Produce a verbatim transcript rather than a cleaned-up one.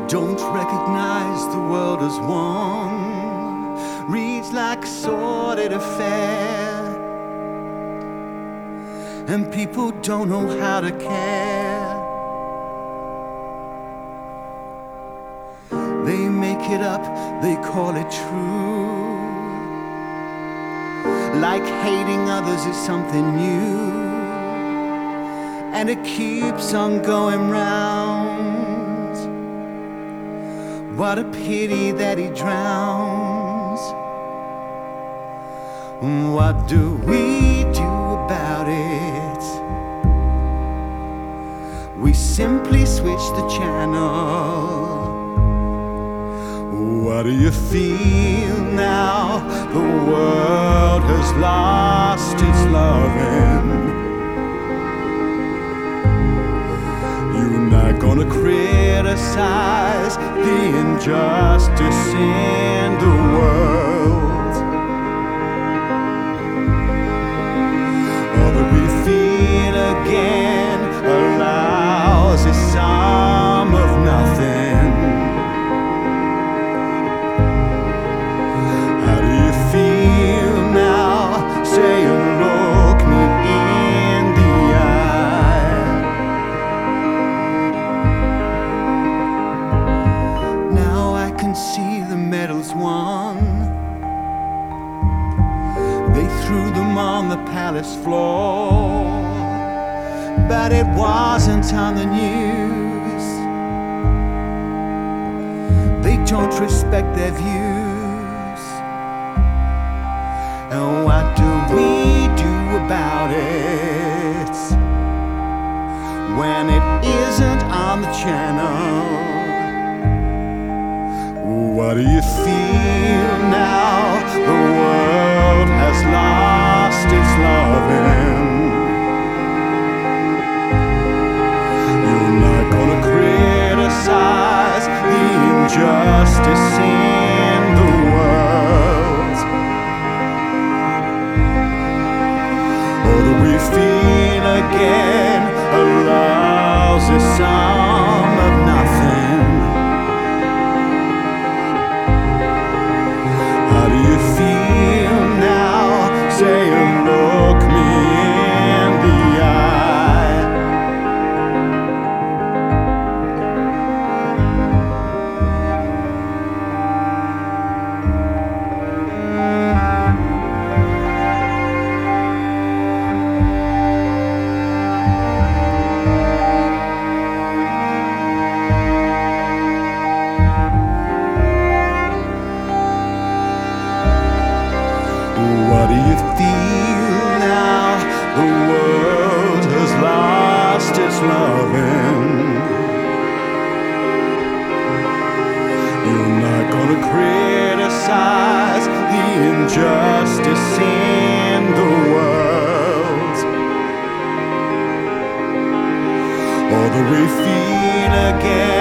don't recognize the world as one, reads like a sordid affair, and people don't know how to care. They make it up, they call it true, like hating others is something new, and it keeps on going round. What a pity that he drowns. What do we do about it? We simply switch the channel. What do you feel now? The world has lost its loving. You're not gonna criticize the injustice in the world. All that we feel again, a lousy sum of nothing. How do you feel now? Say and look me in the eye. Now I can see the medals won. They threw them on the palace floor, but it wasn't on the news. They don't respect their views. And what do we do about it when it isn't on the channel? What do you feel now? The world has lost its loving. You're not gonna criticize the injustice in the world. Or do we feel again a lousy sum of nothing? How do you feel now? Say and look me in the eye. What do you feel now? The world has lost its loving. You're not gonna criticize the injustice in the world. Or do we feel again